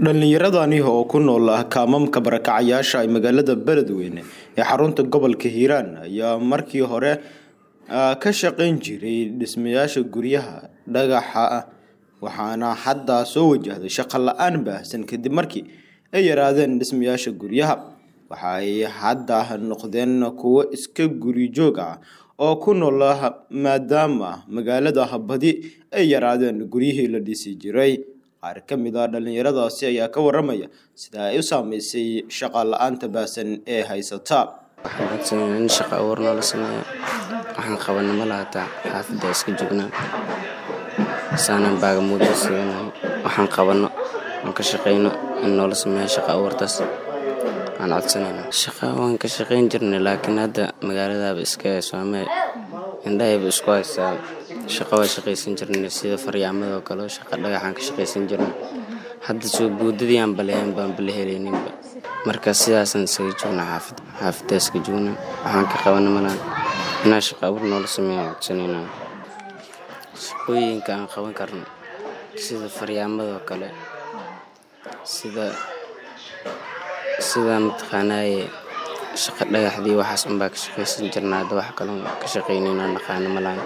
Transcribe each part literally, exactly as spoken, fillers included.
Dhalinyaradani oo ku nool kaamamka barakacayaasha ay magaalada Beledweyne ee xarunta gobolka Hiiraan ayaa markii hore ka shaqayn jiray dhismayaasha guryaha dhagaxa waxaana hadda soo wajahday shaqo la'aan baahsan kadib markii ay yaraadeen dhismayaasha guryaha waxa ay hadda noqdeen kuwo iska guri joog ah oo ku nool maadaama magaalada badi ay yaraadeen guryihii la dhisi jiray qaar ka mid ah dhalinyaradaasi ayaa ka waramaya sida ay u saameysay shaqo la'aanta baahsan ee haysata waxaan shaqo abuur la sameeyo waxaan qabanay malaata xaafadda iska joognaa saanan baaga muddo siinay waxaan qabano aan ka shaqeyno in nolol sameeyo shaqo abuurtaas aan codsanayna shaqo waan ka shaqeyn jirnay laakiin hadda magaalada iska saamay indhaha isku haysaa shaqo waa shaqeysan jirnay sida faryaamada kale shaqo dhagaxan ka shaqeysan jirnay hadda soo boodadii aan baleen baan baleheleynin marka sidaas aan soo joognaa xaafad xaafadda iska joognaa waxaan ka qabanay malaan inaan shaqo abuur nolol sameeyo codsanayna shaqooyinka aan qaban karno sida faryaamada kale sida sida matqaanay shaqo dhagaxdii waxaas un baa ka shaqeysan jirnaa hadda wax kale ka shaqeynayna naqaan malaan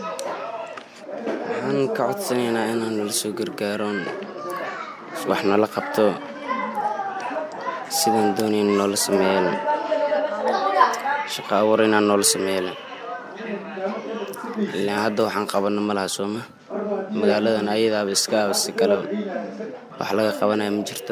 waxaan ka codsanaynaa inaan nala soo gargaaroon wax nala qabto sidaan doonayno nolol sameeyo shaqo abuur inaan nolol sameeyo ilaa hadda waxaan qabano malaha sooma magaaladan ayadaaba iska si kale wax laga qabanayo ma jirto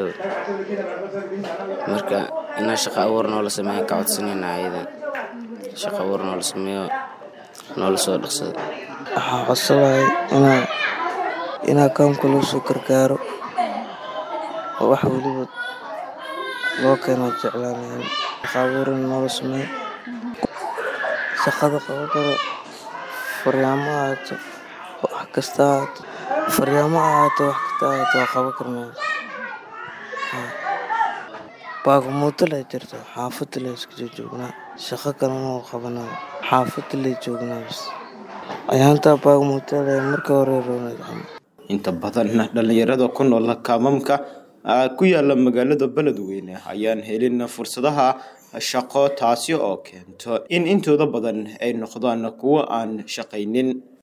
marka inaan shaqo abuur nolol sameeyo ka codsanaynaa ayada shaqo abuur nolol sameeyo nolol soo dhaqsado waxaan codsanahay inaan inaan kaamka loo soo gargaaro oo wax waliba loo keeno jeclaanayn shaqo abuur nolol sameeyo shaqada qaban karo faryaamo ahaato wax kasta ahaato faryaamo ahaato wax kasta ahaato waa qaban karnaa baaga muddo la jirto xaafadda la iska joognaa shaqo kalena oo qabanaa xaafadda la joognaa bas ayaanta baaga muddo la marka hore roonay inta badan dhalinyarada ku nool kaamamka ku yaala magaalada Beledweyne ayaan helin fursadaha shaqo taasi oo keento in intooda badan ay noqdaan kuwo aan shaqaynin.